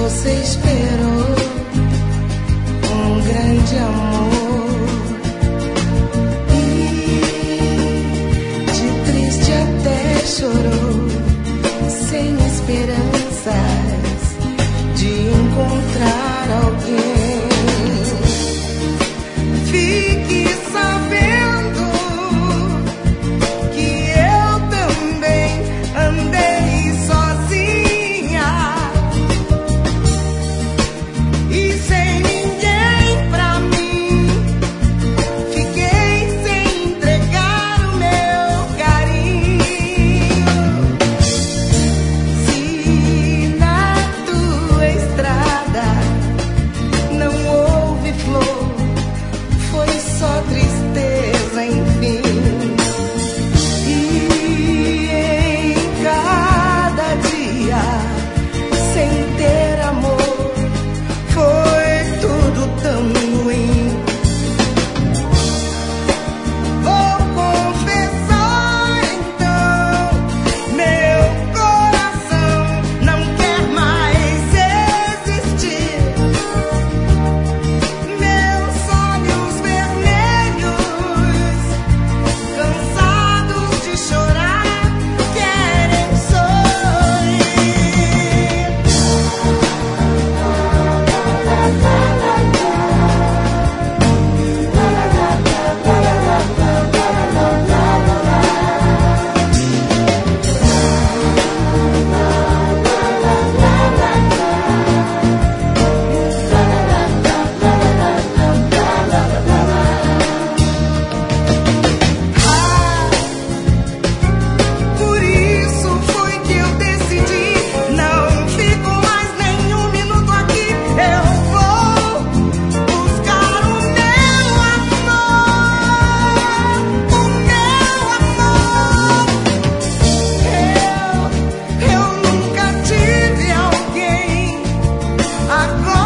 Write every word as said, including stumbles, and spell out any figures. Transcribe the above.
Você esperou um grande amor e de triste até chorou, sem esperanças de encontrar alguém. Fique sabendo que eu também andei sozinha e sem ninguém pra mim. Fiquei sem entregar o meu carinho. Se na tua estrada não houve flor, foi só tristeza, enfim. E em cada dia, sem ter amor, foi tudo tão ruim. Vou confessar então, meu coração não quer mais existir. Meus olhos vermelhos, cansados de chorar, querem sorrir. Por isso foi que eu decidi, não fico mais nenhum minuto aqui. Eu vou buscar o meu amor, o meu amor. Eu, eu nunca tive alguém. Agora